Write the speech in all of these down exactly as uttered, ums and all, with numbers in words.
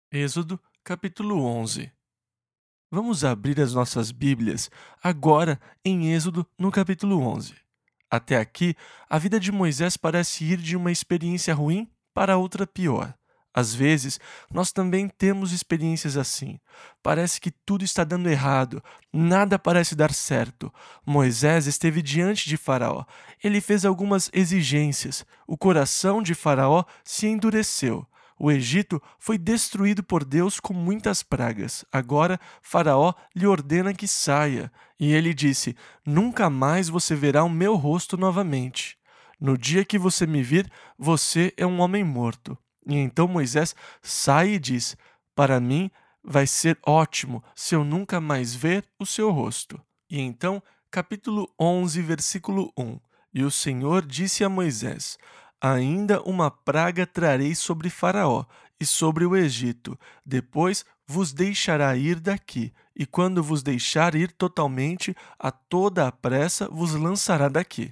Êxodo, capítulo onze. Vamos abrir as nossas Bíblias agora em Êxodo, no capítulo onze. Até aqui, a vida de Moisés parece ir de uma experiência ruim para outra pior. Às vezes, nós também temos experiências assim. Parece que tudo está dando errado, nada parece dar certo. Moisés esteve diante de Faraó. Ele fez algumas exigências. O coração de Faraó se endureceu. O Egito foi destruído por Deus com muitas pragas. Agora, Faraó lhe ordena que saia. E ele disse: Nunca mais você verá o meu rosto novamente. No dia que você me vir, você é um homem morto. E então Moisés sai e diz: Para mim vai ser ótimo se eu nunca mais ver o seu rosto. E então, capítulo onze, versículo um. E o Senhor disse a Moisés: Ainda uma praga trarei sobre Faraó e sobre o Egito. Depois vos deixará ir daqui, e quando vos deixar ir totalmente, a toda a pressa vos lançará daqui.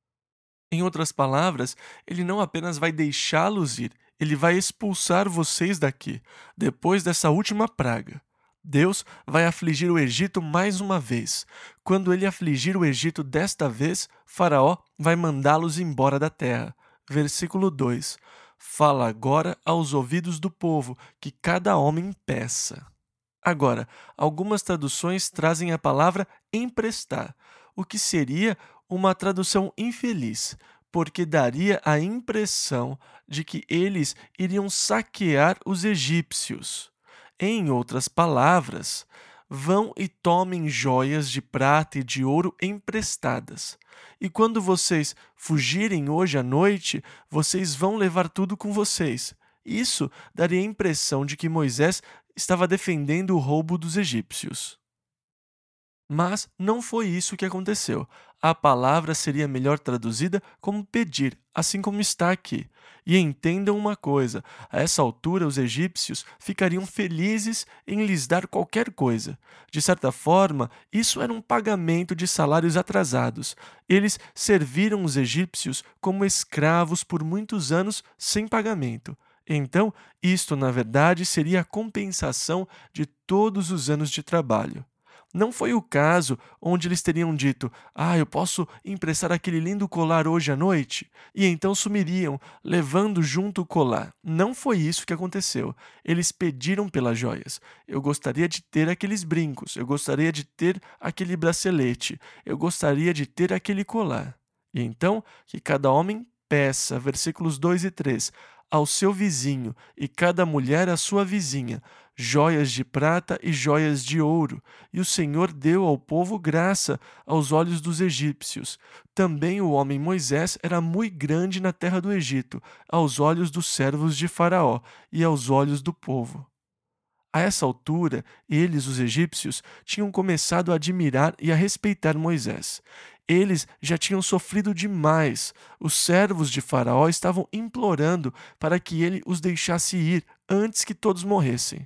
Em outras palavras, ele não apenas vai deixá-los ir, ele vai expulsar vocês daqui, depois dessa última praga. Deus vai afligir o Egito mais uma vez. Quando ele afligir o Egito desta vez, Faraó vai mandá-los embora da terra. Versículo dois. Fala agora aos ouvidos do povo, que cada homem peça. Agora, algumas traduções trazem a palavra emprestar, o que seria uma tradução infeliz, porque daria a impressão de que eles iriam saquear os egípcios. Em outras palavras, vão e tomem joias de prata e de ouro emprestadas. E quando vocês fugirem hoje à noite, vocês vão levar tudo com vocês. Isso daria a impressão de que Moisés estava defendendo o roubo dos egípcios. Mas não foi isso que aconteceu. A palavra seria melhor traduzida como pedir, assim como está aqui. E entendam uma coisa: a essa altura os egípcios ficariam felizes em lhes dar qualquer coisa. De certa forma, isso era um pagamento de salários atrasados. Eles serviram os egípcios como escravos por muitos anos sem pagamento. Então, isto, na verdade, seria a compensação de todos os anos de trabalho. Não foi o caso onde eles teriam dito: Ah, eu posso emprestar aquele lindo colar hoje à noite? E então sumiriam, levando junto o colar. Não foi isso que aconteceu. Eles pediram pelas joias. Eu gostaria de ter aqueles brincos, eu gostaria de ter aquele bracelete, eu gostaria de ter aquele colar. E então, que cada homem peça, versículos dois e três, ao seu vizinho, e cada mulher à sua vizinha, joias de prata e joias de ouro, e o Senhor deu ao povo graça aos olhos dos egípcios. Também o homem Moisés era muito grande na terra do Egito, aos olhos dos servos de Faraó e aos olhos do povo. A essa altura, eles, os egípcios, tinham começado a admirar e a respeitar Moisés. Eles já tinham sofrido demais. Os servos de Faraó estavam implorando para que ele os deixasse ir antes que todos morressem.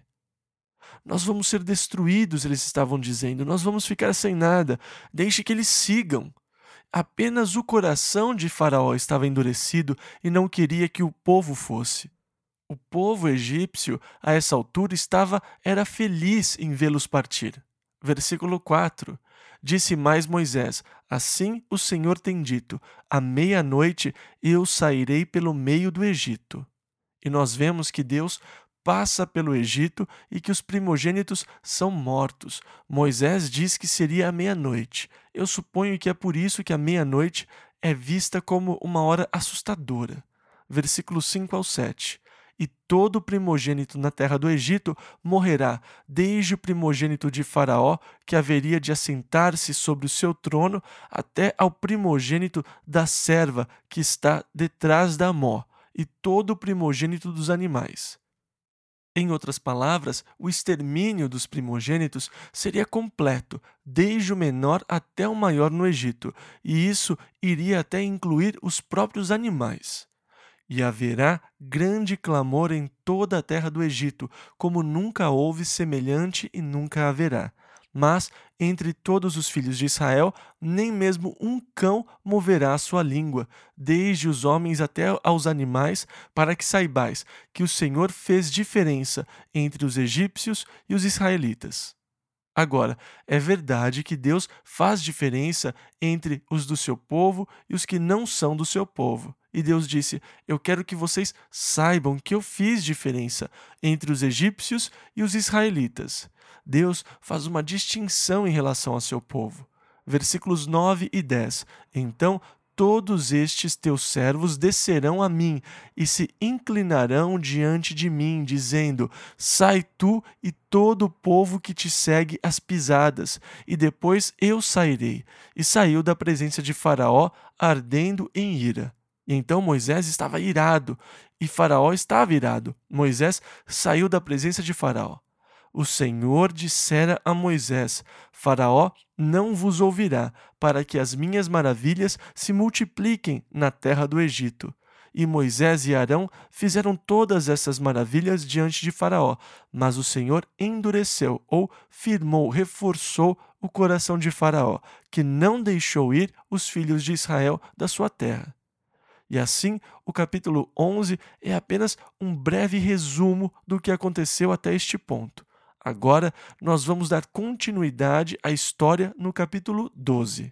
Nós vamos ser destruídos, eles estavam dizendo. Nós vamos ficar sem nada. Deixe que eles sigam. Apenas o coração de Faraó estava endurecido e não queria que o povo fosse. O povo egípcio, a essa altura, estava era feliz em vê-los partir. Versículo quatro. Disse mais Moisés: Assim o Senhor tem dito: à meia-noite eu sairei pelo meio do Egito. E nós vemos que Deus passa pelo Egito e que os primogênitos são mortos. Moisés diz que seria à meia-noite. Eu suponho que é por isso que a meia-noite é vista como uma hora assustadora. Versículos cinco ao sete. E todo primogênito na terra do Egito morrerá, desde o primogênito de Faraó, que haveria de assentar-se sobre o seu trono, até ao primogênito da serva que está detrás da mó, e todo o primogênito dos animais. Em outras palavras, o extermínio dos primogênitos seria completo, desde o menor até o maior no Egito, e isso iria até incluir os próprios animais. E haverá grande clamor em toda a terra do Egito, como nunca houve semelhante e nunca haverá. Mas entre todos os filhos de Israel, nem mesmo um cão moverá a sua língua, desde os homens até aos animais, para que saibais que o Senhor fez diferença entre os egípcios e os israelitas. Agora, é verdade que Deus faz diferença entre os do seu povo e os que não são do seu povo. E Deus disse: Eu quero que vocês saibam que eu fiz diferença entre os egípcios e os israelitas. Deus faz uma distinção em relação ao seu povo. Versículos nove e dez. Então todos estes teus servos descerão a mim e se inclinarão diante de mim, dizendo: Sai tu e todo o povo que te segue às pisadas, e depois eu sairei. E saiu da presença de Faraó, ardendo em ira. E então Moisés estava irado, e Faraó estava irado. Moisés saiu da presença de Faraó. O Senhor dissera a Moisés: Faraó não vos ouvirá, para que as minhas maravilhas se multipliquem na terra do Egito. E Moisés e Arão fizeram todas essas maravilhas diante de Faraó, mas o Senhor endureceu, ou firmou, reforçou o coração de Faraó, que não deixou ir os filhos de Israel da sua terra. E assim, o capítulo onze é apenas um breve resumo do que aconteceu até este ponto. Agora, nós vamos dar continuidade à história no capítulo doze.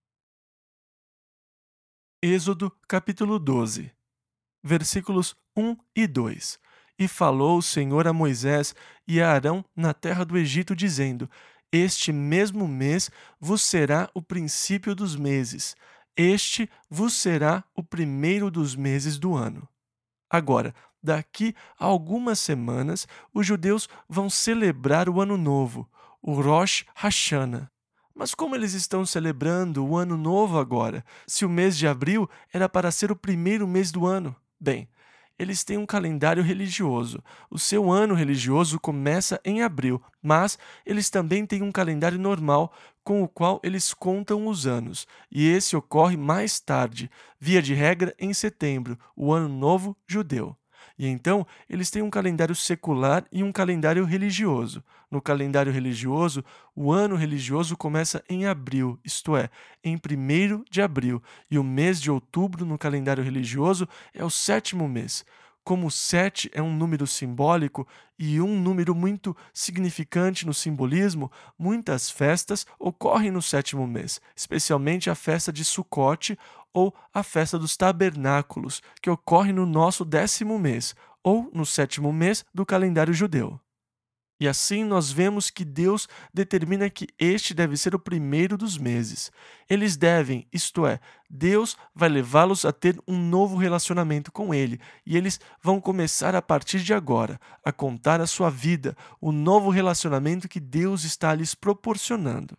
Êxodo, capítulo doze, versículos um e dois. E falou o Senhor a Moisés e a Arão na terra do Egito, dizendo: Este mesmo mês vos será o princípio dos meses. Este vos será o primeiro dos meses do ano. Agora, daqui a algumas semanas, os judeus vão celebrar o Ano Novo, o Rosh Hashanah. Mas como eles estão celebrando o Ano Novo agora, se o mês de abril era para ser o primeiro mês do ano? Bem, eles têm um calendário religioso. O seu ano religioso começa em abril, mas eles também têm um calendário normal com o qual eles contam os anos, e esse ocorre mais tarde, via de regra em setembro, o Ano Novo Judeu. E então, eles têm um calendário secular e um calendário religioso. No calendário religioso, o ano religioso começa em abril, isto é, em primeiro de abril, e o mês de outubro no calendário religioso é o sétimo mês. Como sete é um número simbólico e um número muito significante no simbolismo, muitas festas ocorrem no sétimo mês, especialmente a festa de Sucote ou a festa dos tabernáculos, que ocorre no nosso décimo mês, ou no sétimo mês do calendário judeu. E assim nós vemos que Deus determina que este deve ser o primeiro dos meses. Eles devem, isto é, Deus vai levá-los a ter um novo relacionamento com Ele, e eles vão começar a partir de agora a contar a sua vida, o novo relacionamento que Deus está lhes proporcionando.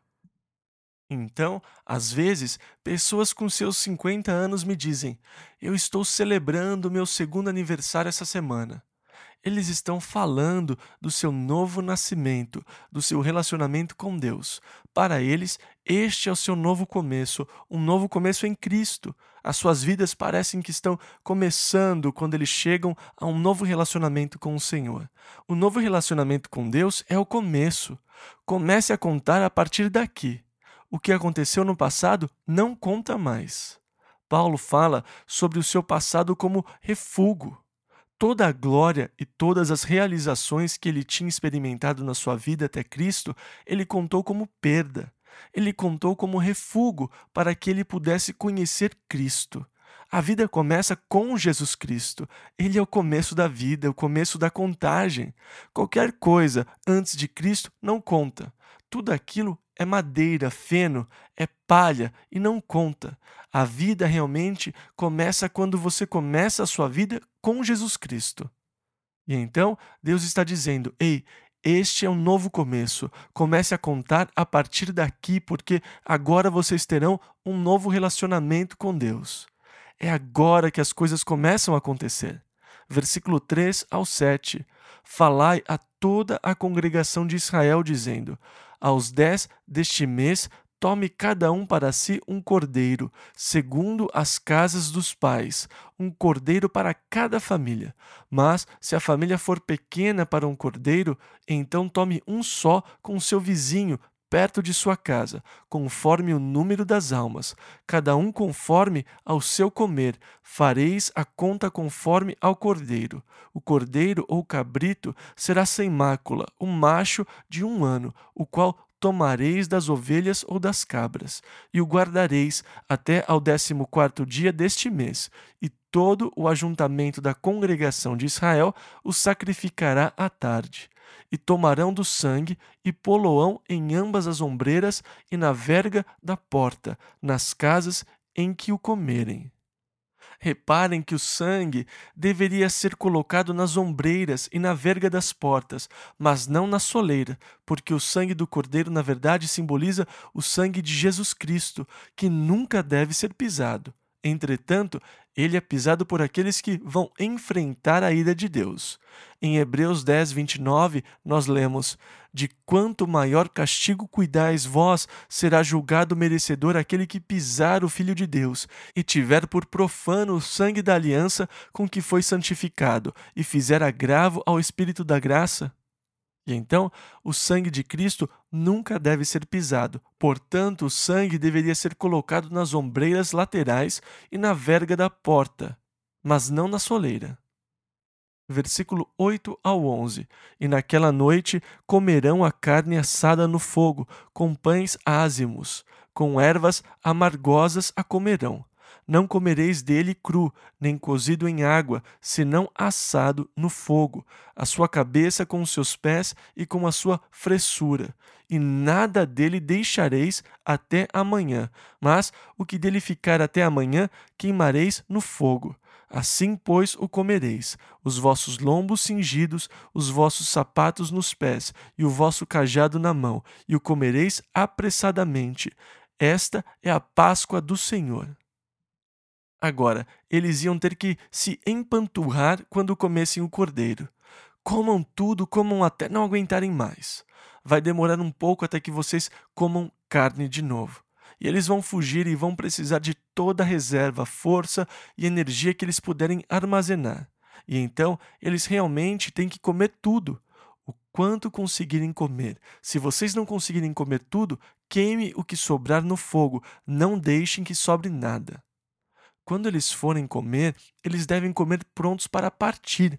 Então, às vezes, pessoas com seus cinquenta anos me dizem: Eu estou celebrando meu segundo aniversário essa semana. Eles estão falando do seu novo nascimento, do seu relacionamento com Deus. Para eles, este é o seu novo começo, um novo começo em Cristo. As suas vidas parecem que estão começando quando eles chegam a um novo relacionamento com o Senhor. O novo relacionamento com Deus é o começo. Comece a contar a partir daqui. O que aconteceu no passado não conta mais. Paulo fala sobre o seu passado como refúgio. Toda a glória e todas as realizações que ele tinha experimentado na sua vida até Cristo, ele contou como perda. Ele contou como refúgio para que ele pudesse conhecer Cristo. A vida começa com Jesus Cristo. Ele é o começo da vida, o começo da contagem. Qualquer coisa antes de Cristo não conta. Tudo aquilo é madeira, feno, é palha e não conta. A vida realmente começa quando você começa a sua vida com Jesus Cristo. E então, Deus está dizendo: Ei, este é um novo começo. Comece a contar a partir daqui, porque agora vocês terão um novo relacionamento com Deus. É agora que as coisas começam a acontecer. Versículo três ao sete. Falai a toda a congregação de Israel, dizendo: Aos dez deste mês, tome cada um para si um cordeiro, segundo as casas dos pais, um cordeiro para cada família. Mas, se a família for pequena para um cordeiro, então tome um só com seu vizinho, perto de sua casa, conforme o número das almas, cada um conforme ao seu comer, fareis a conta conforme ao cordeiro. O cordeiro ou cabrito será sem mácula, um macho de um ano, o qual tomareis das ovelhas ou das cabras, e o guardareis até ao décimo quarto dia deste mês, e todo o ajuntamento da congregação de Israel o sacrificará à tarde. E tomarão do sangue, e poloão em ambas as ombreiras e na verga da porta, nas casas em que o comerem. Reparem que o sangue deveria ser colocado nas ombreiras e na verga das portas, mas não na soleira, porque o sangue do cordeiro, na verdade, simboliza o sangue de Jesus Cristo, que nunca deve ser pisado. Entretanto, ele é pisado por aqueles que vão enfrentar a ira de Deus. Em Hebreus dez, vinte e nove, nós lemos: De quanto maior castigo cuidais vós, será julgado merecedor aquele que pisar o Filho de Deus, e tiver por profano o sangue da aliança com que foi santificado, e fizer agravo ao Espírito da graça. E então, o sangue de Cristo nunca deve ser pisado. Portanto, o sangue deveria ser colocado nas ombreiras laterais e na verga da porta, mas não na soleira. Versículo oito ao onze. E naquela noite comerão a carne assada no fogo, com pães ázimos, com ervas amargosas a comerão. Não comereis dele cru, nem cozido em água, senão assado no fogo, a sua cabeça com os seus pés e com a sua fressura. E nada dele deixareis até amanhã, mas o que dele ficar até amanhã queimareis no fogo. Assim, pois, o comereis, os vossos lombos cingidos, os vossos sapatos nos pés, e o vosso cajado na mão, e o comereis apressadamente. Esta é a Páscoa do Senhor. Agora, eles iam ter que se empanturrar quando comessem o cordeiro. Comam tudo, comam até não aguentarem mais. Vai demorar um pouco até que vocês comam carne de novo. E eles vão fugir e vão precisar de toda a reserva, força e energia que eles puderem armazenar. E então, eles realmente têm que comer tudo. O quanto conseguirem comer. Se vocês não conseguirem comer tudo, queime o que sobrar no fogo. Não deixem que sobre nada. Quando eles forem comer, eles devem comer prontos para partir.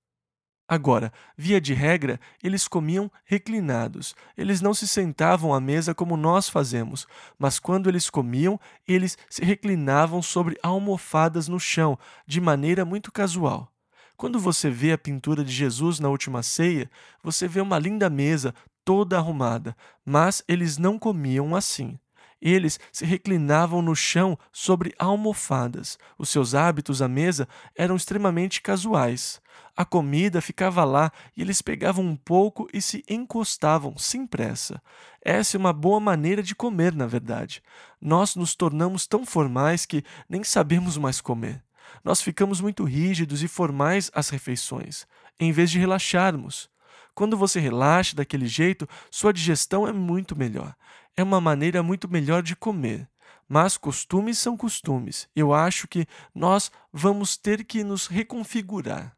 Agora, via de regra, eles comiam reclinados. Eles não se sentavam à mesa como nós fazemos, mas quando eles comiam, eles se reclinavam sobre almofadas no chão, de maneira muito casual. Quando você vê a pintura de Jesus na última ceia, você vê uma linda mesa toda arrumada, mas eles não comiam assim. Eles se reclinavam no chão sobre almofadas. Os seus hábitos à mesa eram extremamente casuais. A comida ficava lá e eles pegavam um pouco e se encostavam sem pressa. Essa é uma boa maneira de comer, na verdade. Nós nos tornamos tão formais que nem sabemos mais comer. Nós ficamos muito rígidos e formais às refeições, em vez de relaxarmos. Quando você relaxa daquele jeito, sua digestão é muito melhor. É uma maneira muito melhor de comer. Mas costumes são costumes. Eu acho que nós vamos ter que nos reconfigurar.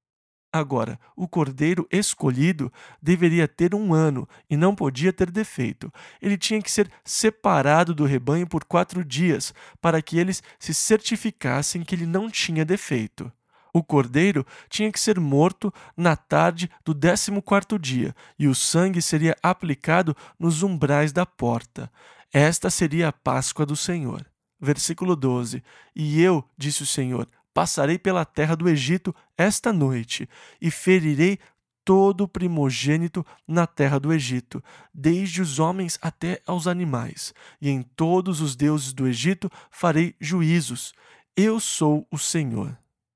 Agora, o cordeiro escolhido deveria ter um ano e não podia ter defeito. Ele tinha que ser separado do rebanho por quatro dias, para que eles se certificassem que ele não tinha defeito. O cordeiro tinha que ser morto na tarde do décimo quarto dia, e o sangue seria aplicado nos umbrais da porta. Esta seria a Páscoa do Senhor. Versículo doze. E eu, disse o Senhor, passarei pela terra do Egito esta noite, e ferirei todo o primogênito na terra do Egito, desde os homens até aos animais, e em todos os deuses do Egito farei juízos. Eu sou o Senhor.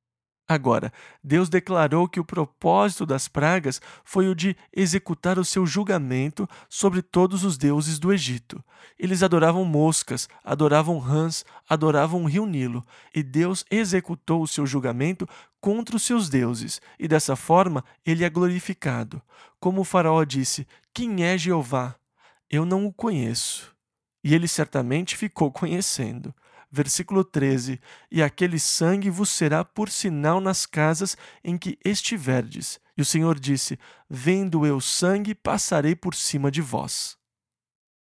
Agora, Deus declarou que o propósito das pragas foi o de executar o seu julgamento sobre todos os deuses do Egito. Eles adoravam moscas, adoravam rãs, adoravam o rio Nilo, e Deus executou o seu julgamento contra os seus deuses, e dessa forma ele é glorificado. Como o faraó disse: "Quem é Jeová? Eu não o conheço." E ele certamente ficou conhecendo. Versículo treze. E aquele sangue vos será por sinal nas casas em que estiverdes. E o Senhor disse: Vendo eu sangue, passarei por cima de vós.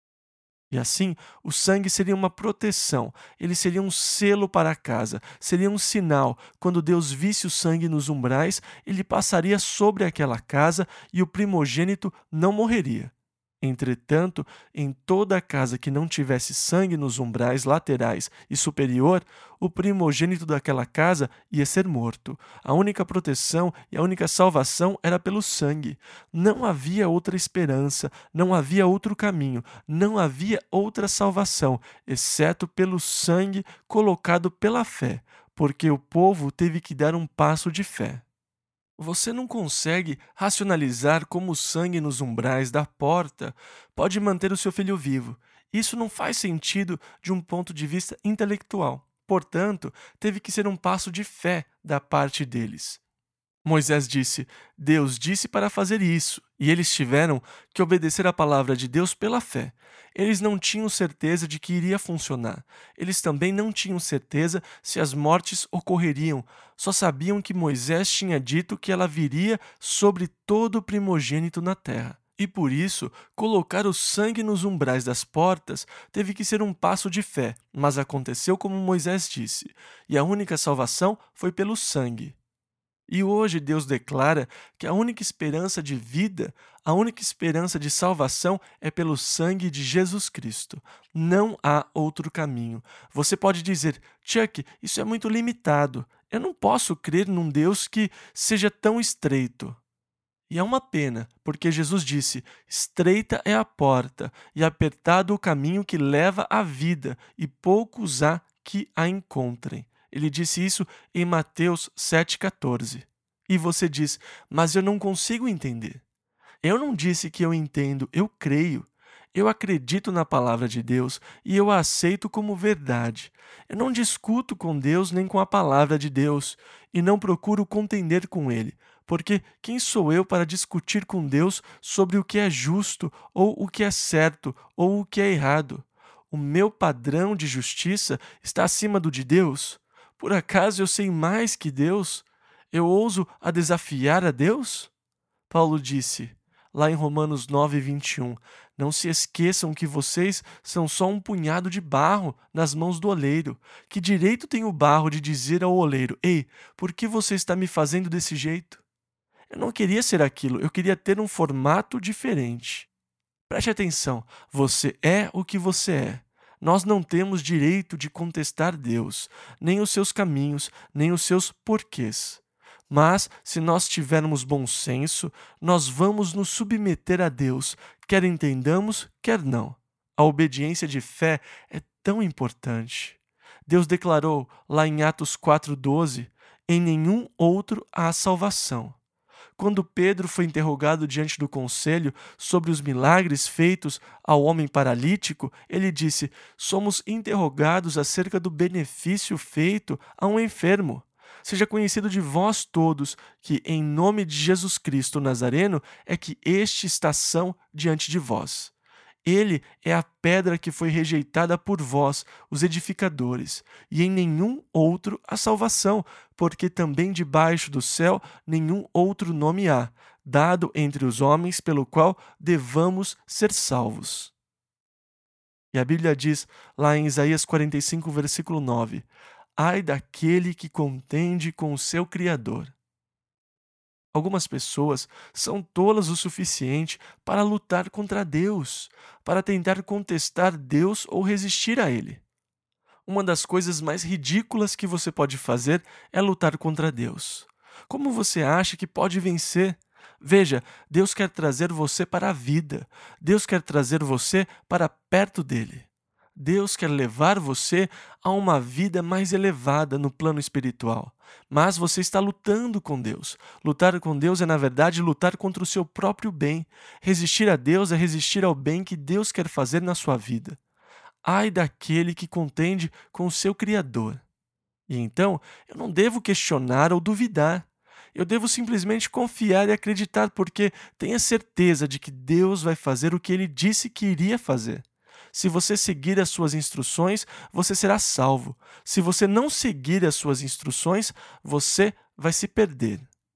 E assim, o sangue seria uma proteção, ele seria um selo para a casa, seria um sinal. Quando Deus visse o sangue nos umbrais, ele passaria sobre aquela casa e o primogênito não morreria. Entretanto, em toda a casa que não tivesse sangue nos umbrais laterais e superior, o primogênito daquela casa ia ser morto. A única proteção e a única salvação era pelo sangue. Não havia outra esperança, não havia outro caminho, não havia outra salvação, exceto pelo sangue colocado pela fé, porque o povo teve que dar um passo de fé. Você não consegue racionalizar como o sangue nos umbrais da porta pode manter o seu filho vivo. Isso não faz sentido de um ponto de vista intelectual. Portanto, teve que ser um passo de fé da parte deles. Moisés disse: Deus disse para fazer isso, e eles tiveram que obedecer à palavra de Deus pela fé. Eles não tinham certeza de que iria funcionar. Eles também não tinham certeza se as mortes ocorreriam. Só sabiam que Moisés tinha dito que ela viria sobre todo o primogênito na terra. E por isso, colocar o sangue nos umbrais das portas teve que ser um passo de fé, mas aconteceu como Moisés disse, e a única salvação foi pelo sangue. E hoje Deus declara que a única esperança de vida, a única esperança de salvação é pelo sangue de Jesus Cristo. Não há outro caminho. Você pode dizer: Chuck, isso é muito limitado. Eu não posso crer num Deus que seja tão estreito. E é uma pena, porque Jesus disse: estreita é a porta e apertado o caminho que leva à vida, e poucos há que a encontrem. Ele disse isso em Mateus sete, quatorze. E você diz: mas eu não consigo entender. Eu não disse que eu entendo, eu creio. Eu acredito na palavra de Deus e eu a aceito como verdade. Eu não discuto com Deus nem com a palavra de Deus e não procuro contender com Ele, porque quem sou eu para discutir com Deus sobre o que é justo ou o que é certo ou o que é errado? O meu padrão de justiça está acima do de Deus? Por acaso eu sei mais que Deus? Eu ouso a desafiar a Deus? Paulo disse, lá em Romanos nove, vinte e um, não se esqueçam que vocês são só um punhado de barro nas mãos do oleiro. Que direito tem o barro de dizer ao oleiro: ei, por que você está me fazendo desse jeito? Eu não queria ser aquilo, eu queria ter um formato diferente. Preste atenção, você é o que você é. Nós não temos direito de contestar Deus, nem os seus caminhos, nem os seus porquês. Mas, se nós tivermos bom senso, nós vamos nos submeter a Deus, quer entendamos, quer não. A obediência de fé é tão importante. Deus declarou, lá em Atos quatro, doze, em nenhum outro há salvação. Quando Pedro foi interrogado diante do conselho sobre os milagres feitos ao homem paralítico, ele disse: somos interrogados acerca do benefício feito a um enfermo. Seja conhecido de vós todos que, em nome de Jesus Cristo Nazareno, é que este está são diante de vós. Ele é a pedra que foi rejeitada por vós, os edificadores, e em nenhum outro há salvação, porque também debaixo do céu nenhum outro nome há, dado entre os homens pelo qual devamos ser salvos. E a Bíblia diz, lá em Isaías quarenta e cinco, versículo nove, ai daquele que contende com o seu Criador. Algumas pessoas são tolas o suficiente para lutar contra Deus, para tentar contestar Deus ou resistir a Ele. Uma das coisas mais ridículas que você pode fazer é lutar contra Deus. Como você acha que pode vencer? Veja, Deus quer trazer você para a vida. Deus quer trazer você para perto dele. Deus quer levar você a uma vida mais elevada no plano espiritual. Mas você está lutando com Deus. Lutar com Deus é, na verdade, lutar contra o seu próprio bem. Resistir a Deus é resistir ao bem que Deus quer fazer na sua vida. Ai daquele que contende com o seu Criador. E então, eu não devo questionar ou duvidar. Eu devo simplesmente confiar e acreditar, porque tenha certeza de que Deus vai fazer o que Ele disse que iria fazer. Se você seguir as suas instruções, você será salvo. Se você não seguir as suas instruções, você vai se perder.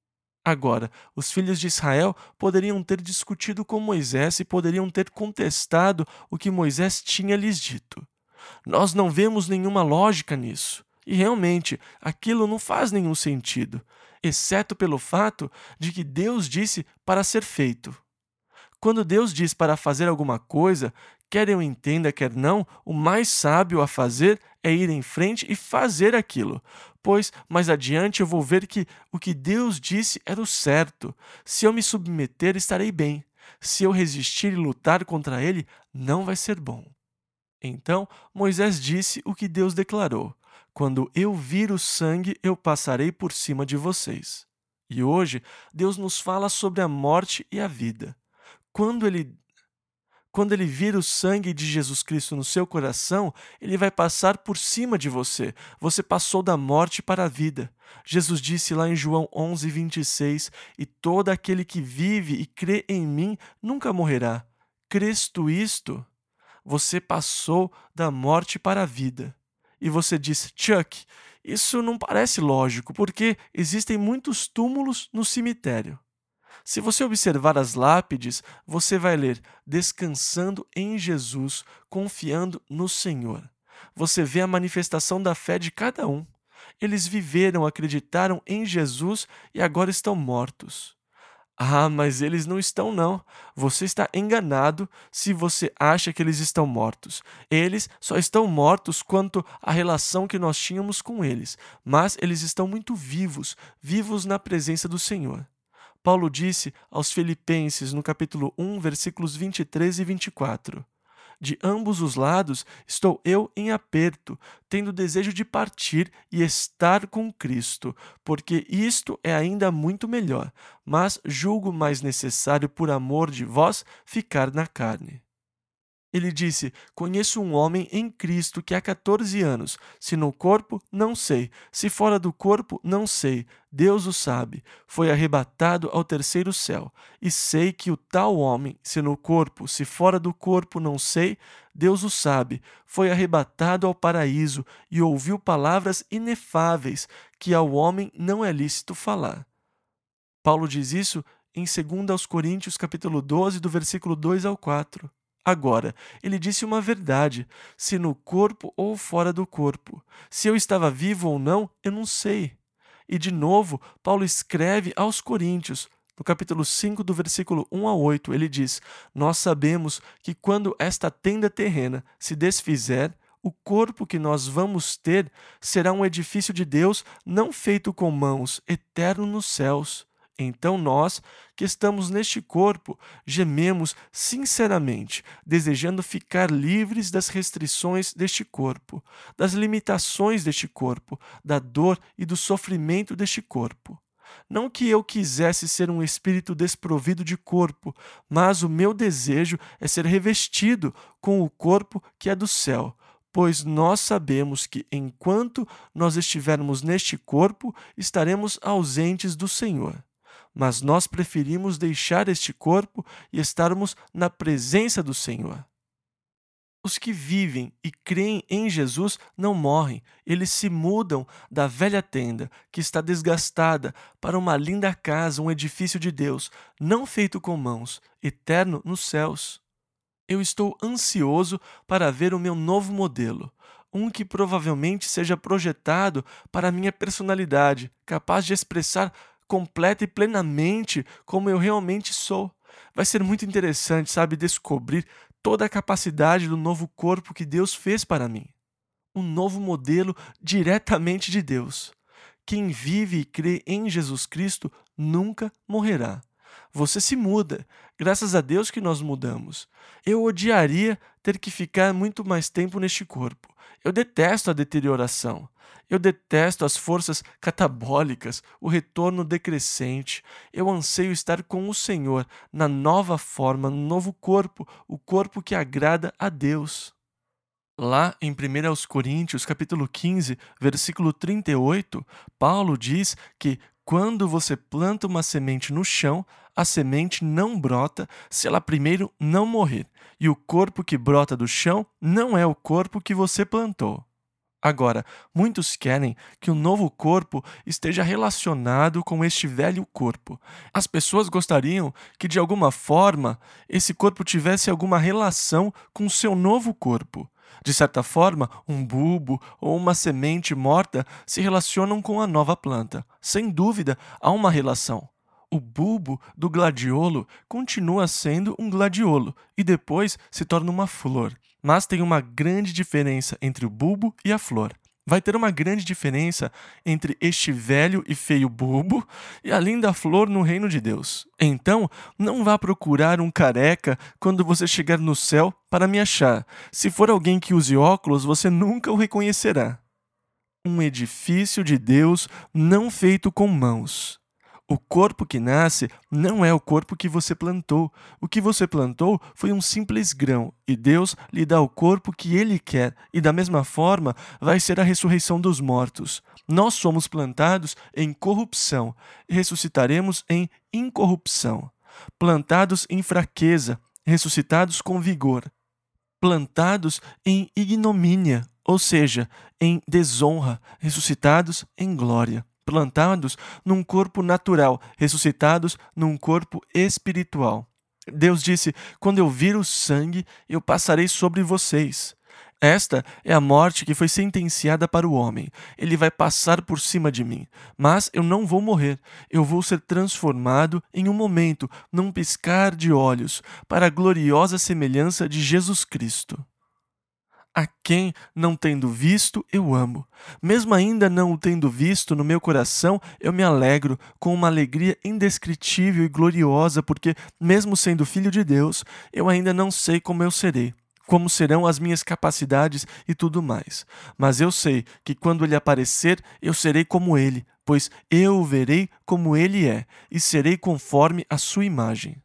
Agora, os filhos de Israel poderiam ter discutido com Moisés e poderiam ter contestado o que Moisés tinha lhes dito. Nós não vemos nenhuma lógica nisso. E realmente, aquilo não faz nenhum sentido, exceto pelo fato de que Deus disse para ser feito. Quando Deus diz para fazer alguma coisa, quer eu entenda, quer não, o mais sábio a fazer é ir em frente e fazer aquilo, pois mais adiante eu vou ver que o que Deus disse era o certo. Se eu me submeter, estarei bem. Se eu resistir e lutar contra ele, não vai ser bom. Então Moisés disse o que Deus declarou: quando eu vir o sangue, eu passarei por cima de vocês. E hoje, Deus nos fala sobre a morte e a vida. Quando ele, quando ele vir o sangue de Jesus Cristo no seu coração, ele vai passar por cima de você. Você passou da morte para a vida. Jesus disse lá em João onze, vinte e seis, e todo aquele que vive e crê em mim nunca morrerá. Crês tu isto? Você passou da morte para a vida. E você diz: Chuck, isso não parece lógico, porque existem muitos túmulos no cemitério. Se você observar as lápides, você vai ler: descansando em Jesus, confiando no Senhor. Você vê a manifestação da fé de cada um. Eles viveram, acreditaram em Jesus e agora estão mortos. Ah, mas eles não estão, não. Você está enganado se você acha que eles estão mortos. Eles só estão mortos quanto à relação que nós tínhamos com eles, mas eles estão muito vivos, vivos na presença do Senhor. Paulo disse aos Filipenses, no capítulo um, versículos vinte e três e vinte e quatro: de ambos os lados estou eu em aperto, tendo desejo de partir e estar com Cristo, porque isto é ainda muito melhor, mas julgo mais necessário por amor de vós ficar na carne. Ele disse: conheço um homem em Cristo que há quatorze anos, se no corpo, não sei, se fora do corpo, não sei, Deus o sabe, foi arrebatado ao terceiro céu, e sei que o tal homem, se no corpo, se fora do corpo, não sei, Deus o sabe, foi arrebatado ao paraíso e ouviu palavras inefáveis que ao homem não é lícito falar. Paulo diz isso em dois aos Coríntios, capítulo doze, do versículo dois ao quatro. Agora, ele disse uma verdade, se no corpo ou fora do corpo. Se eu estava vivo ou não, eu não sei. E de novo, Paulo escreve aos Coríntios, no capítulo cinco, do versículo um a oito, ele diz: nós sabemos que quando esta tenda terrena se desfizer, o corpo que nós vamos ter será um edifício de Deus, não feito com mãos, eterno nos céus. Então nós, que estamos neste corpo, gememos sinceramente, desejando ficar livres das restrições deste corpo, das limitações deste corpo, da dor e do sofrimento deste corpo. Não que eu quisesse ser um espírito desprovido de corpo, mas o meu desejo é ser revestido com o corpo que é do céu, pois nós sabemos que, enquanto nós estivermos neste corpo, estaremos ausentes do Senhor. Mas nós preferimos deixar este corpo e estarmos na presença do Senhor. Os que vivem e creem em Jesus não morrem, eles se mudam da velha tenda, que está desgastada, para uma linda casa, um edifício de Deus, não feito com mãos, eterno nos céus. Eu estou ansioso para ver o meu novo modelo, um que provavelmente seja projetado para a minha personalidade, capaz de expressar completa e plenamente como eu realmente sou. Vai ser muito interessante, sabe, descobrir toda a capacidade do novo corpo que Deus fez para mim. Um novo modelo diretamente de Deus. Quem vive e crê em Jesus Cristo nunca morrerá. Você se muda. Graças a Deus que nós mudamos. Eu odiaria ter que ficar muito mais tempo neste corpo. Eu detesto a deterioração. Eu detesto as forças catabólicas, o retorno decrescente. Eu anseio estar com o Senhor, na nova forma, no novo corpo, o corpo que agrada a Deus. Lá em primeira aos Coríntios, capítulo quinze, versículo trinta e oito, Paulo diz que quando você planta uma semente no chão, a semente não brota se ela primeiro não morrer, e o corpo que brota do chão não é o corpo que você plantou. Agora, muitos querem que o novo corpo esteja relacionado com este velho corpo. As pessoas gostariam que, de alguma forma, esse corpo tivesse alguma relação com o seu novo corpo. De certa forma, um bulbo ou uma semente morta se relacionam com a nova planta. Sem dúvida, há uma relação. O bulbo do gladiolo continua sendo um gladiolo e depois se torna uma flor. Mas tem uma grande diferença entre o bulbo e a flor. Vai ter uma grande diferença entre este velho e feio bulbo e a linda flor no reino de Deus. Então, não vá procurar um careca quando você chegar no céu para me achar. Se for alguém que use óculos, você nunca o reconhecerá. Um edifício de Deus não feito com mãos. O corpo que nasce não é o corpo que você plantou. O que você plantou foi um simples grão, e Deus lhe dá o corpo que Ele quer, e da mesma forma vai ser a ressurreição dos mortos. Nós somos plantados em corrupção, e ressuscitaremos em incorrupção. Plantados em fraqueza, ressuscitados com vigor. Plantados em ignomínia, ou seja, em desonra, ressuscitados em glória. Plantados num corpo natural, ressuscitados num corpo espiritual. Deus disse: quando eu vir o sangue, eu passarei sobre vocês. Esta é a morte que foi sentenciada para o homem. Ele vai passar por cima de mim, mas eu não vou morrer. Eu vou ser transformado em um momento, num piscar de olhos, para a gloriosa semelhança de Jesus Cristo. A quem, não tendo visto, eu amo. Mesmo ainda não o tendo visto, no meu coração eu me alegro com uma alegria indescritível e gloriosa, porque, mesmo sendo filho de Deus, eu ainda não sei como eu serei, como serão as minhas capacidades e tudo mais. Mas eu sei que quando ele aparecer, eu serei como ele, pois eu o verei como ele é, e serei conforme a sua imagem.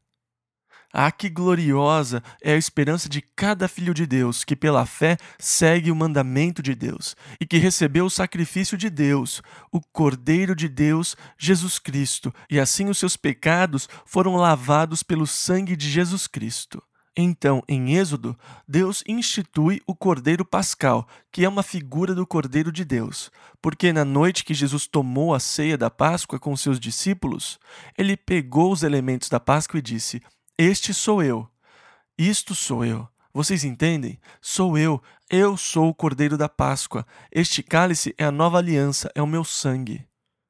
Ah, que gloriosa é a esperança de cada filho de Deus que pela fé segue o mandamento de Deus e que recebeu o sacrifício de Deus, o Cordeiro de Deus, Jesus Cristo, e assim os seus pecados foram lavados pelo sangue de Jesus Cristo. Então, em Êxodo, Deus institui o Cordeiro Pascal, que é uma figura do Cordeiro de Deus, porque na noite que Jesus tomou a ceia da Páscoa com seus discípulos, ele pegou os elementos da Páscoa e disse: Este sou eu, isto sou eu. Vocês entendem? Sou eu, eu sou o Cordeiro da Páscoa. Este cálice é a nova aliança, é o meu sangue.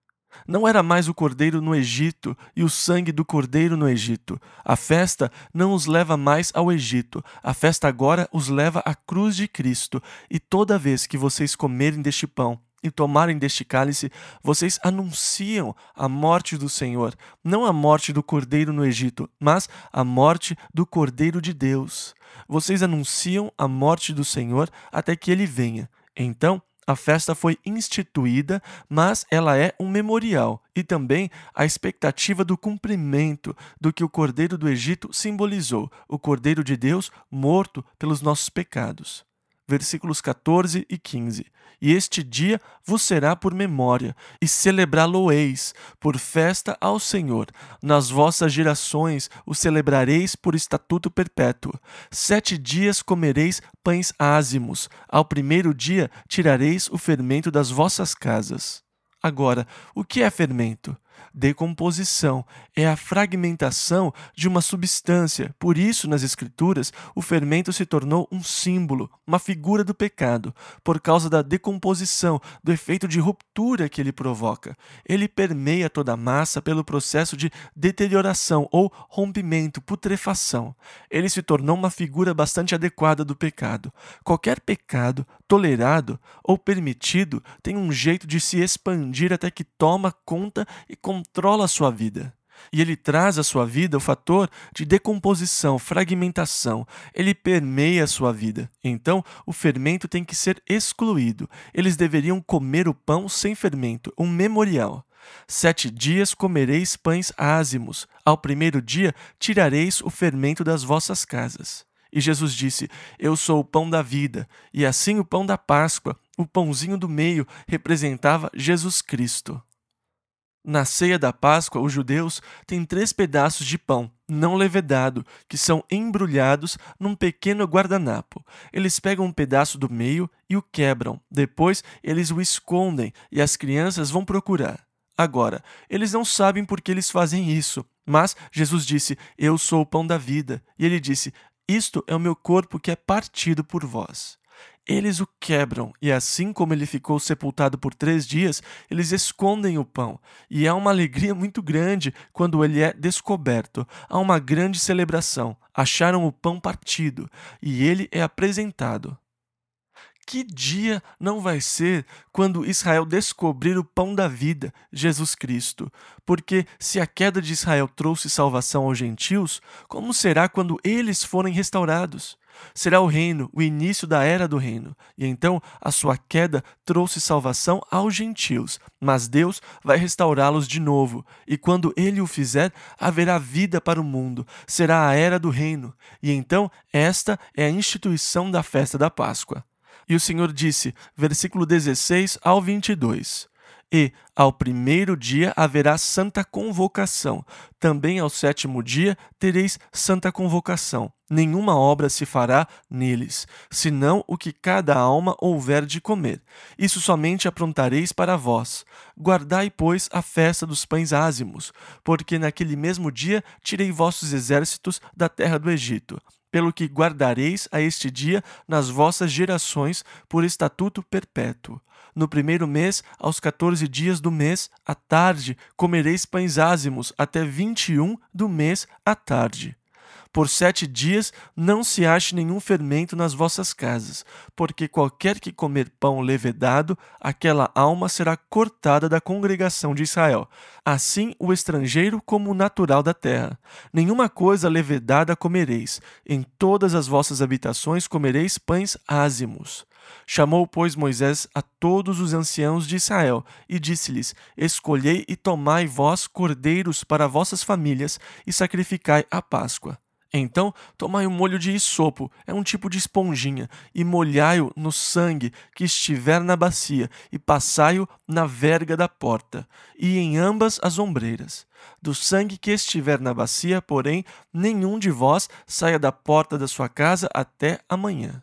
Não era mais o cordeiro no Egito e o sangue do cordeiro no Egito. A festa não os leva mais ao Egito. A festa agora os leva à cruz de Cristo. E toda vez que vocês comerem deste pão e tomarem deste cálice, vocês anunciam a morte do Senhor, não a morte do cordeiro no Egito, mas a morte do Cordeiro de Deus. Vocês anunciam a morte do Senhor até que ele venha. Então, a festa foi instituída, mas ela é um memorial e também a expectativa do cumprimento do que o Cordeiro do Egito simbolizou, o Cordeiro de Deus morto pelos nossos pecados. Versículos quatorze e quinze. E este dia vos será por memória, e celebrá-lo-eis por festa ao Senhor. Nas vossas gerações o celebrareis por estatuto perpétuo. Sete dias comereis pães ázimos. Ao primeiro dia tirareis o fermento das vossas casas. Agora, o que é fermento? Decomposição é a fragmentação de uma substância. Por isso, nas Escrituras, o fermento se tornou um símbolo, uma figura do pecado, por causa da decomposição, do efeito de ruptura que ele provoca. Ele permeia toda a massa pelo processo de deterioração ou rompimento, putrefação. Ele se tornou uma figura bastante adequada do pecado. Qualquer pecado tolerado ou permitido tem um jeito de se expandir até que toma conta e controla a sua vida. E ele traz à sua vida o fator de decomposição, fragmentação. Ele permeia a sua vida. Então, o fermento tem que ser excluído. Eles deveriam comer o pão sem fermento, um memorial. Sete dias comereis pães ázimos. Ao primeiro dia tirareis o fermento das vossas casas. E Jesus disse: Eu sou o pão da vida. E assim o pão da Páscoa, o pãozinho do meio, representava Jesus Cristo. Na ceia da Páscoa, os judeus têm três pedaços de pão, não levedado, que são embrulhados num pequeno guardanapo. Eles pegam um pedaço do meio e o quebram. Depois, eles o escondem e as crianças vão procurar. Agora, eles não sabem por que eles fazem isso, mas Jesus disse: Eu sou o pão da vida. E ele disse: Isto é o meu corpo que é partido por vós. Eles o quebram, e assim como ele ficou sepultado por três dias, eles escondem o pão. E há uma alegria muito grande quando ele é descoberto. Há uma grande celebração. Acharam o pão partido, e ele é apresentado. Que dia não vai ser quando Israel descobrir o pão da vida, Jesus Cristo? Porque se a queda de Israel trouxe salvação aos gentios, como será quando eles forem restaurados? Será o reino, o início da era do reino. E então a sua queda trouxe salvação aos gentios, mas Deus vai restaurá-los de novo. E quando ele o fizer, haverá vida para o mundo. Será a era do reino. E então esta é a instituição da festa da Páscoa. E o Senhor disse, versículo dezesseis ao vinte e dois: E ao primeiro dia haverá santa convocação. Também ao sétimo dia tereis santa convocação. Nenhuma obra se fará neles, senão o que cada alma houver de comer. Isso somente aprontareis para vós. Guardai, pois, a festa dos pães ázimos, porque naquele mesmo dia tirei vossos exércitos da terra do Egito. Pelo que guardareis a este dia nas vossas gerações por estatuto perpétuo. No primeiro mês, aos quatorze dias do mês, à tarde, comereis pães ázimos, até vinte e um do mês, à tarde. Por sete dias não se ache nenhum fermento nas vossas casas, porque qualquer que comer pão levedado, aquela alma será cortada da congregação de Israel. Assim o estrangeiro como o natural da terra. Nenhuma coisa levedada comereis. Em todas as vossas habitações comereis pães ázimos. Chamou, pois, Moisés a todos os anciãos de Israel e disse-lhes: Escolhei e tomai vós cordeiros para vossas famílias e sacrificai a Páscoa. Então, tomai um molho de hisopo, é um tipo de esponjinha, e molhai-o no sangue que estiver na bacia, e passai-o na verga da porta, e em ambas as ombreiras. Do sangue que estiver na bacia, porém, nenhum de vós saia da porta da sua casa até amanhã.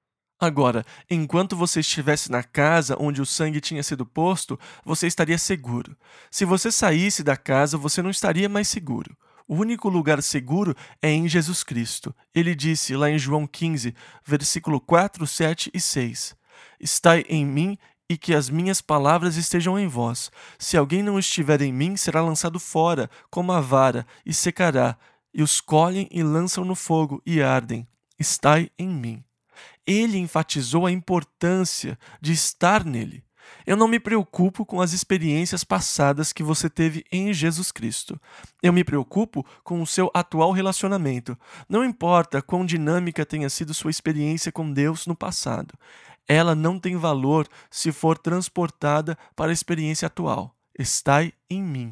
Agora, enquanto você estivesse na casa onde o sangue tinha sido posto, você estaria seguro. Se você saísse da casa, você não estaria mais seguro. O único lugar seguro é em Jesus Cristo. Ele disse lá em João quinze, versículo quatro, sete e seis: Estai em mim e que as minhas palavras estejam em vós. Se alguém não estiver em mim, será lançado fora, como a vara, e secará. E os colhem e lançam no fogo, e ardem. Estai em mim. Ele enfatizou a importância de estar nele. Eu não me preocupo com as experiências passadas que você teve em Jesus Cristo. Eu me preocupo com o seu atual relacionamento. Não importa quão dinâmica tenha sido sua experiência com Deus no passado. Ela não tem valor se for transportada para a experiência atual. Estai em mim.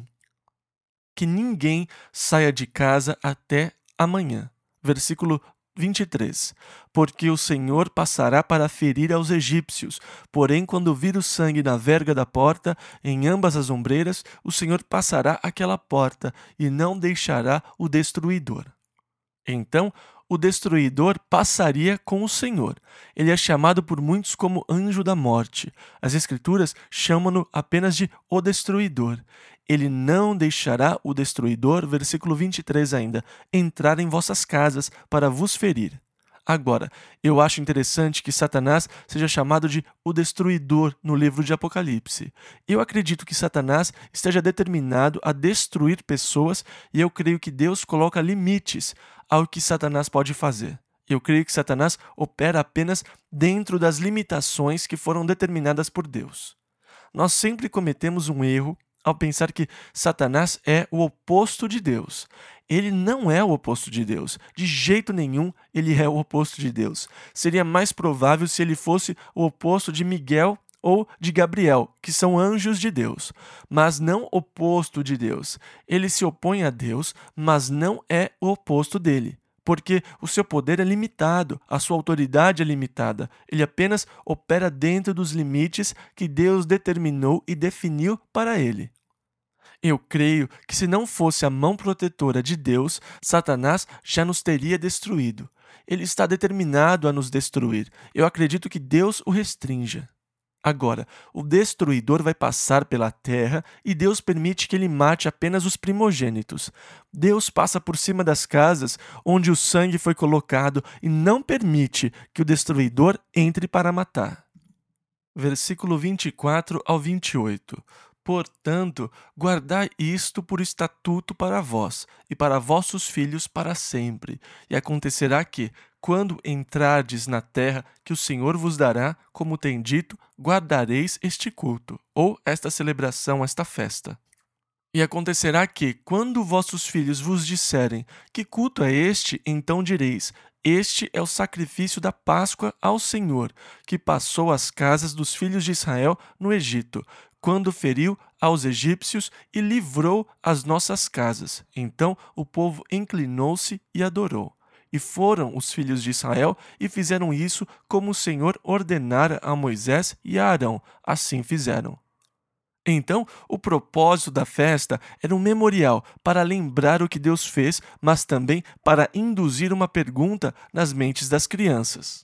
Que ninguém saia de casa até amanhã. Versículo vinte e três. Porque o Senhor passará para ferir aos egípcios, porém quando vir o sangue na verga da porta, em ambas as ombreiras, o Senhor passará aquela porta e não deixará o destruidor. Então, o destruidor passaria com o Senhor. Ele é chamado por muitos como anjo da morte. As Escrituras chamam-no apenas de o destruidor. Ele não deixará o destruidor, versículo vinte e três ainda, entrar em vossas casas para vos ferir. Agora, eu acho interessante que Satanás seja chamado de o destruidor no livro de Apocalipse. Eu acredito que Satanás esteja determinado a destruir pessoas e eu creio que Deus coloca limites ao que Satanás pode fazer. Eu creio que Satanás opera apenas dentro das limitações que foram determinadas por Deus. Nós sempre cometemos um erro ao pensar que Satanás é o oposto de Deus. Ele não é o oposto de Deus. De jeito nenhum ele é o oposto de Deus. Seria mais provável se ele fosse o oposto de Miguel ou de Gabriel, que são anjos de Deus, mas não oposto de Deus. Ele se opõe a Deus, mas não é o oposto dele. Porque o seu poder é limitado, a sua autoridade é limitada. Ele apenas opera dentro dos limites que Deus determinou e definiu para ele. Eu creio que se não fosse a mão protetora de Deus, Satanás já nos teria destruído. Ele está determinado a nos destruir. Eu acredito que Deus o restrinja. Agora, o destruidor vai passar pela terra e Deus permite que ele mate apenas os primogênitos. Deus passa por cima das casas onde o sangue foi colocado e não permite que o destruidor entre para matar. Versículo vinte e quatro ao vinte e oito. Portanto, guardai isto por estatuto para vós e para vossos filhos para sempre. E acontecerá que, quando entrardes na terra que o Senhor vos dará, como tem dito, guardareis este culto, ou esta celebração, esta festa. E acontecerá que, quando vossos filhos vos disserem: que culto é este? Então direis: este é o sacrifício da Páscoa ao Senhor, que passou às casas dos filhos de Israel no Egito, quando feriu aos egípcios e livrou as nossas casas. Então o povo inclinou-se e adorou. E foram os filhos de Israel e fizeram isso como o Senhor ordenara a Moisés e a Arão. Assim fizeram. Então, o propósito da festa era um memorial para lembrar o que Deus fez, mas também para induzir uma pergunta nas mentes das crianças.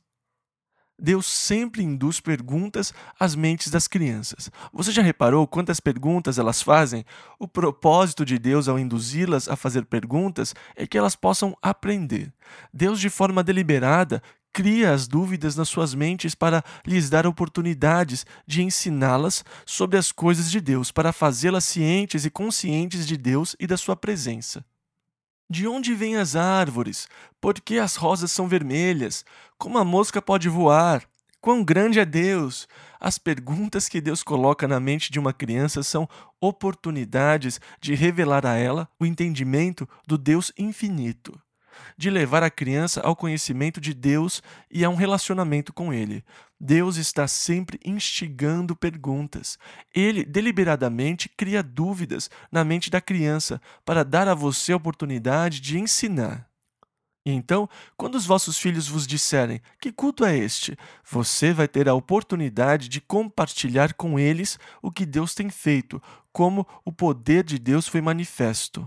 Deus sempre induz perguntas às mentes das crianças. Você já reparou quantas perguntas elas fazem? O propósito de Deus ao induzi-las a fazer perguntas é que elas possam aprender. Deus, de forma deliberada, cria as dúvidas nas suas mentes para lhes dar oportunidades de ensiná-las sobre as coisas de Deus, para fazê-las cientes e conscientes de Deus e da sua presença. De onde vêm as árvores? Por que as rosas são vermelhas? Como a mosca pode voar? Quão grande é Deus? As perguntas que Deus coloca na mente de uma criança são oportunidades de revelar a ela o entendimento do Deus infinito, de levar a criança ao conhecimento de Deus e a um relacionamento com Ele. Deus está sempre instigando perguntas. Ele deliberadamente cria dúvidas na mente da criança para dar a você a oportunidade de ensinar. E então, quando os vossos filhos vos disserem: que culto é este? Você vai ter a oportunidade de compartilhar com eles o que Deus tem feito, como o poder de Deus foi manifesto.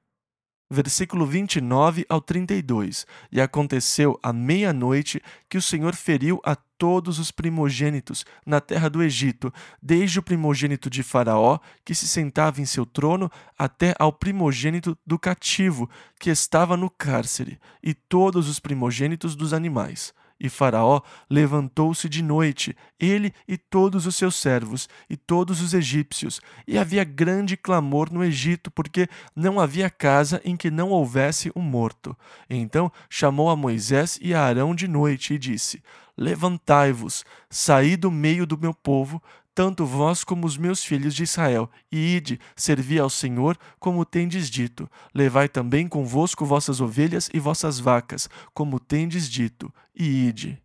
Versículo vinte e nove ao trinta e dois. E aconteceu à meia-noite que o Senhor feriu a todos os primogênitos na terra do Egito, desde o primogênito de Faraó, que se sentava em seu trono, até ao primogênito do cativo, que estava no cárcere, e todos os primogênitos dos animais. E Faraó levantou-se de noite, ele e todos os seus servos, e todos os egípcios, e havia grande clamor no Egito, porque não havia casa em que não houvesse um morto. Então chamou a Moisés e a Arão de noite e disse: levantai-vos, saí do meio do meu povo, tanto vós como os meus filhos de Israel, e ide, servi ao Senhor, como tendes dito. Levai também convosco vossas ovelhas e vossas vacas, como tendes dito, e ide.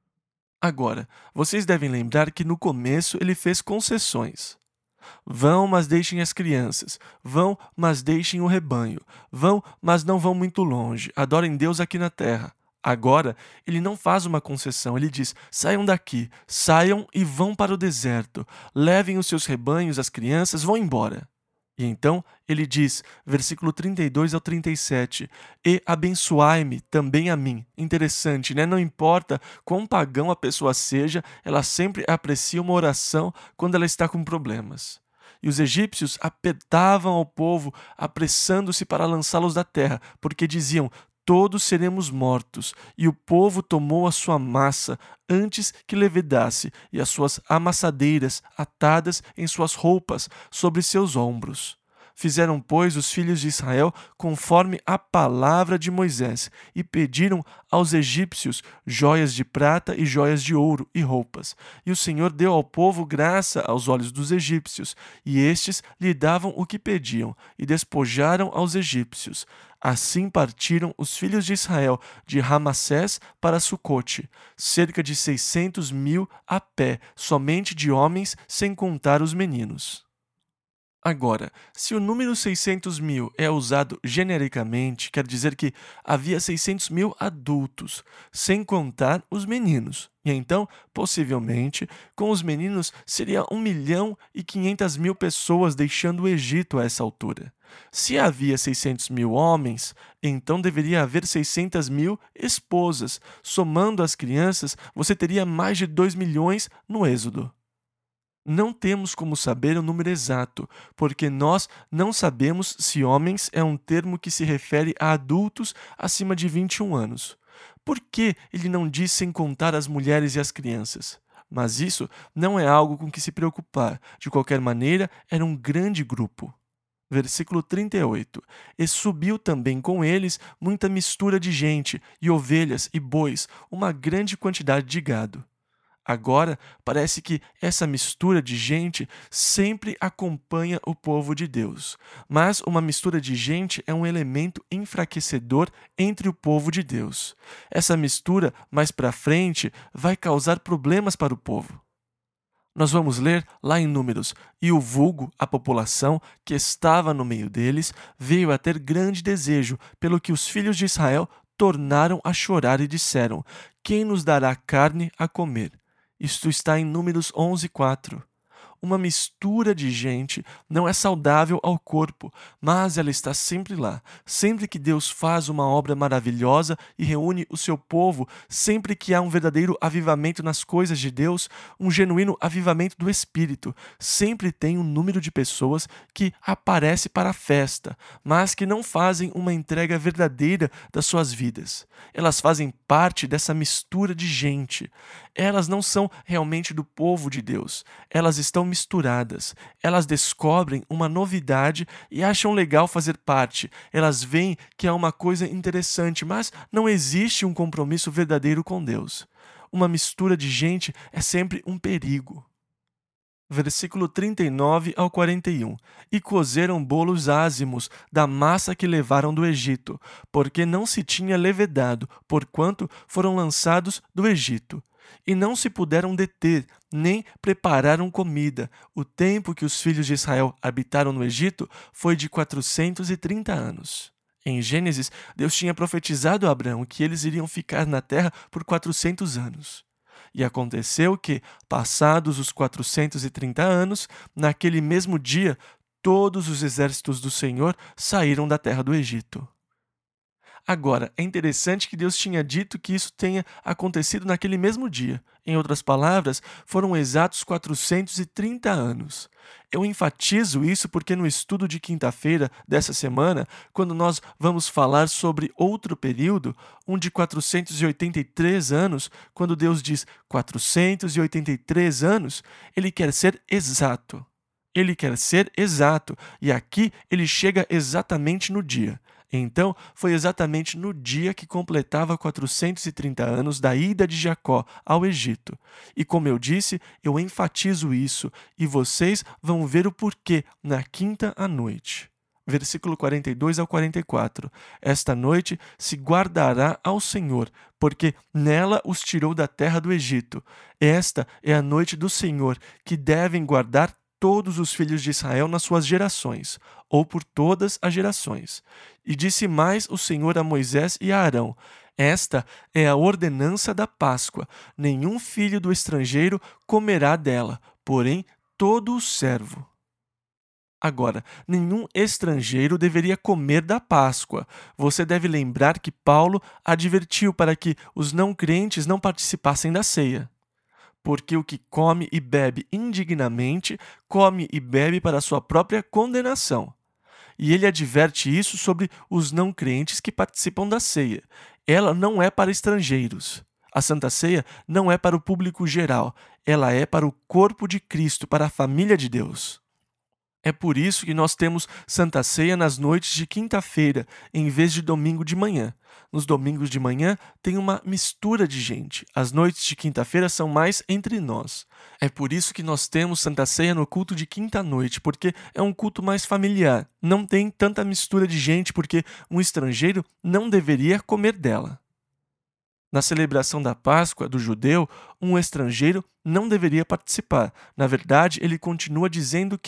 Agora, vocês devem lembrar que no começo ele fez concessões. Vão, mas deixem as crianças. Vão, mas deixem o rebanho. Vão, mas não vão muito longe. Adorem Deus aqui na terra. Agora, ele não faz uma concessão, ele diz: saiam daqui, saiam e vão para o deserto, levem os seus rebanhos, as crianças, vão embora. E então ele diz, versículo trinta e dois ao trinta e sete, e abençoai-me também a mim. Interessante, né? Não importa quão pagão a pessoa seja, ela sempre aprecia uma oração quando ela está com problemas. E os egípcios apertavam ao povo, apressando-se para lançá-los da terra, porque diziam: todos seremos mortos. E o povo tomou a sua massa antes que levedasse, e as suas amassadeiras atadas em suas roupas sobre seus ombros. Fizeram, pois, os filhos de Israel conforme a palavra de Moisés, e pediram aos egípcios joias de prata e joias de ouro e roupas. E o Senhor deu ao povo graça aos olhos dos egípcios, e estes lhe davam o que pediam, e despojaram aos egípcios. Assim partiram os filhos de Israel de Ramassés para Sucote, cerca de seiscentos mil a pé, somente de homens, sem contar os meninos. Agora, se o número seiscentos mil é usado genericamente, quer dizer que havia seiscentos mil adultos, sem contar os meninos. E então, possivelmente, com os meninos seria um milhão e quinhentas mil pessoas deixando o Egito a essa altura. Se havia seiscentos mil homens, então deveria haver seiscentas mil esposas. Somando as crianças, você teria mais de dois milhões no Êxodo. Não temos como saber o número exato, porque nós não sabemos se homens é um termo que se refere a adultos acima de vinte e um anos. Por que ele não diz sem contar as mulheres e as crianças? Mas isso não é algo com que se preocupar. De qualquer maneira, era um grande grupo. Versículo trinta e oito. E subiu também com eles muita mistura de gente, e ovelhas e bois, uma grande quantidade de gado. Agora, parece que essa mistura de gente sempre acompanha o povo de Deus. Mas uma mistura de gente é um elemento enfraquecedor entre o povo de Deus. Essa mistura, mais para frente, vai causar problemas para o povo. Nós vamos ler lá em Números: e o vulgo, a população, que estava no meio deles, veio a ter grande desejo, pelo que os filhos de Israel tornaram a chorar e disseram: quem nos dará carne a comer? Isto está em Números onze, quatro. Uma mistura de gente não é saudável ao corpo, mas ela está sempre lá. Sempre que Deus faz uma obra maravilhosa e reúne o seu povo, sempre que há um verdadeiro avivamento nas coisas de Deus, um genuíno avivamento do Espírito, sempre tem um número de pessoas que aparece para a festa, mas que não fazem uma entrega verdadeira das suas vidas. Elas fazem parte dessa mistura de gente. Elas não são realmente do povo de Deus. Elas estão misturadas. Elas descobrem uma novidade e acham legal fazer parte. Elas veem que é uma coisa interessante, mas não existe um compromisso verdadeiro com Deus. Uma mistura de gente é sempre um perigo. Versículo trinta e nove ao quarenta e um. E cozeram bolos ázimos da massa que levaram do Egito, porque não se tinha levedado, porquanto foram lançados do Egito. E não se puderam deter, nem prepararam comida. O tempo que os filhos de Israel habitaram no Egito foi de quatrocentos e trinta anos. Em Gênesis, Deus tinha profetizado a Abraão que eles iriam ficar na terra por quatrocentos anos. E aconteceu que, passados os quatrocentos e trinta anos, naquele mesmo dia, todos os exércitos do Senhor saíram da terra do Egito. Agora, é interessante que Deus tinha dito que isso tenha acontecido naquele mesmo dia. Em outras palavras, foram exatos quatrocentos e trinta anos. Eu enfatizo isso porque no estudo de quinta-feira dessa semana, quando nós vamos falar sobre outro período, um de quatrocentos e oitenta e três anos, quando Deus diz quatrocentos e oitenta e três anos, ele quer ser exato. Ele quer ser exato, e aqui ele chega exatamente no dia. Então, foi exatamente no dia que completava quatrocentos e trinta anos da ida de Jacó ao Egito. E como eu disse, eu enfatizo isso, e vocês vão ver o porquê na quinta à noite. Versículo quarenta e dois ao quarenta e quatro. Esta noite se guardará ao Senhor, porque nela os tirou da terra do Egito. Esta é a noite do Senhor, que devem guardar todos os filhos de Israel nas suas gerações, ou por todas as gerações. E disse mais o Senhor a Moisés e a Arão: esta é a ordenança da Páscoa. Nenhum filho do estrangeiro comerá dela, porém todo o servo. Agora, nenhum estrangeiro deveria comer da Páscoa. Você deve lembrar que Paulo advertiu para que os não crentes não participassem da ceia. Porque o que come e bebe indignamente, come e bebe para sua própria condenação. E ele adverte isso sobre os não crentes que participam da ceia. Ela não é para estrangeiros. A Santa Ceia não é para o público geral. Ela é para o corpo de Cristo, para a família de Deus. É por isso que nós temos Santa Ceia nas noites de quinta-feira, em vez de domingo de manhã. Nos domingos de manhã tem uma mistura de gente. As noites de quinta-feira são mais entre nós. É por isso que nós temos Santa Ceia no culto de quinta-noite, porque é um culto mais familiar. Não tem tanta mistura de gente, porque um estrangeiro não deveria comer dela. Na celebração da Páscoa do judeu, um estrangeiro não deveria participar. Na verdade, ele continua dizendo que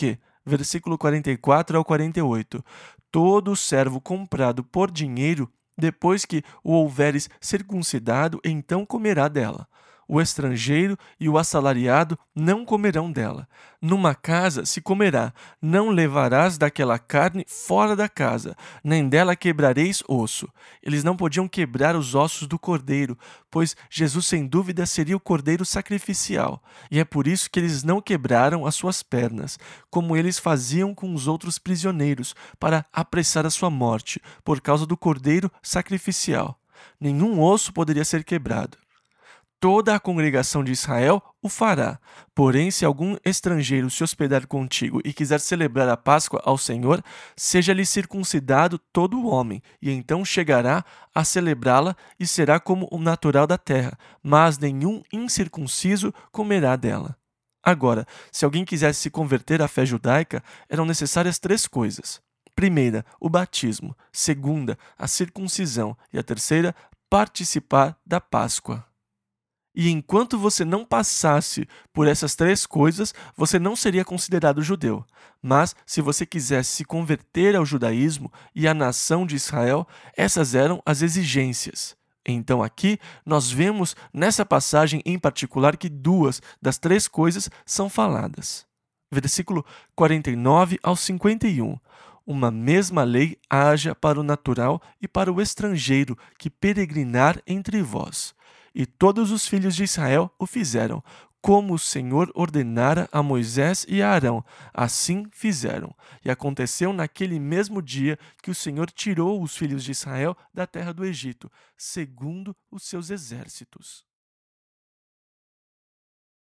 Versículo quarenta e quatro ao quarenta e oito. Todo servo comprado por dinheiro, depois que o houveres circuncidado, então comerá dela. O estrangeiro e o assalariado não comerão dela. Numa casa se comerá, não levarás daquela carne fora da casa, nem dela quebrareis osso. Eles não podiam quebrar os ossos do cordeiro, pois Jesus sem dúvida seria o cordeiro sacrificial, e é por isso que eles não quebraram as suas pernas, como eles faziam com os outros prisioneiros, para apressar a sua morte, por causa do cordeiro sacrificial. Nenhum osso poderia ser quebrado. Toda a congregação de Israel o fará. Porém, se algum estrangeiro se hospedar contigo e quiser celebrar a Páscoa ao Senhor, seja-lhe circuncidado todo o homem, e então chegará a celebrá-la e será como o natural da terra, mas nenhum incircunciso comerá dela. Agora, se alguém quisesse se converter à fé judaica, eram necessárias três coisas. Primeira, o batismo. Segunda, a circuncisão. E a terceira, participar da Páscoa. E enquanto você não passasse por essas três coisas, você não seria considerado judeu. Mas, se você quisesse se converter ao judaísmo e à nação de Israel, essas eram as exigências. Então aqui, nós vemos nessa passagem em particular que duas das três coisas são faladas. Versículo quarenta e nove ao cinquenta e um. Uma mesma lei haja para o natural e para o estrangeiro que peregrinar entre vós. E todos os filhos de Israel o fizeram, como o Senhor ordenara a Moisés e a Arão. Assim fizeram. E aconteceu naquele mesmo dia que o Senhor tirou os filhos de Israel da terra do Egito, segundo os seus exércitos.